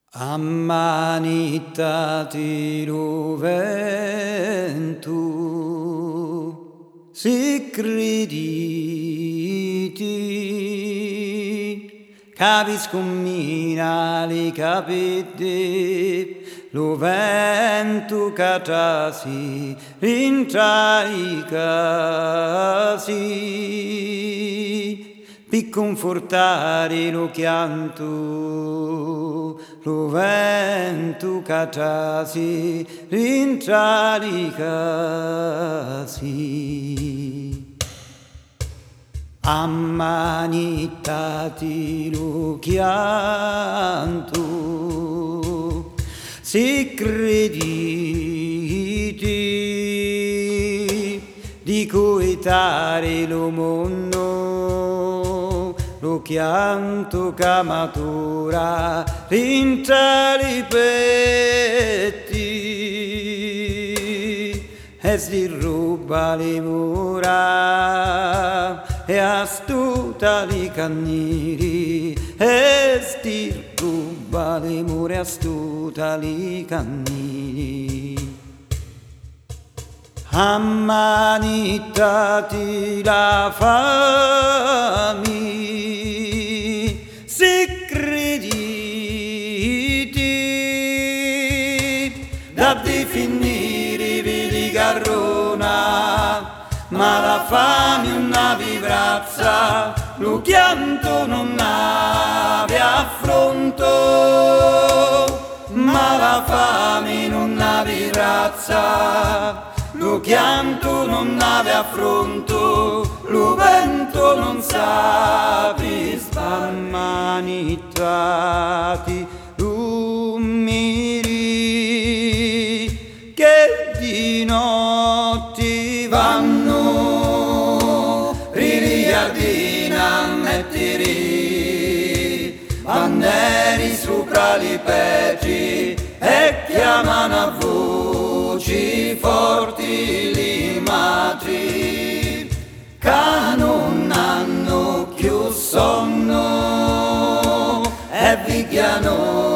Ammanitati Juventus, si crediti, capisco minali capite, Juventus catasi, rintrari casi, per confortare lo chianto, Juventus catasi, rintrari casi. Ammanitati lo chianto, si crediti di coetare lo mondo, lo chianto camatura rintrali petti e si ruba le mura e astuta li canniri e si ruba le mura e astuta li canniri. Ammanitati la fami, si crediti da definire vili garrona, ma la fame una vibrazza, lo chianto non ave affronto, ma la fame non ave razza, lo chianto non ave affronto, lo vento non sapi spammanitati lumiri che di notti vanno ririardina mettiri banneri sopra li peti e chiamano a voci forti li matri che non hanno più sonno e vigliano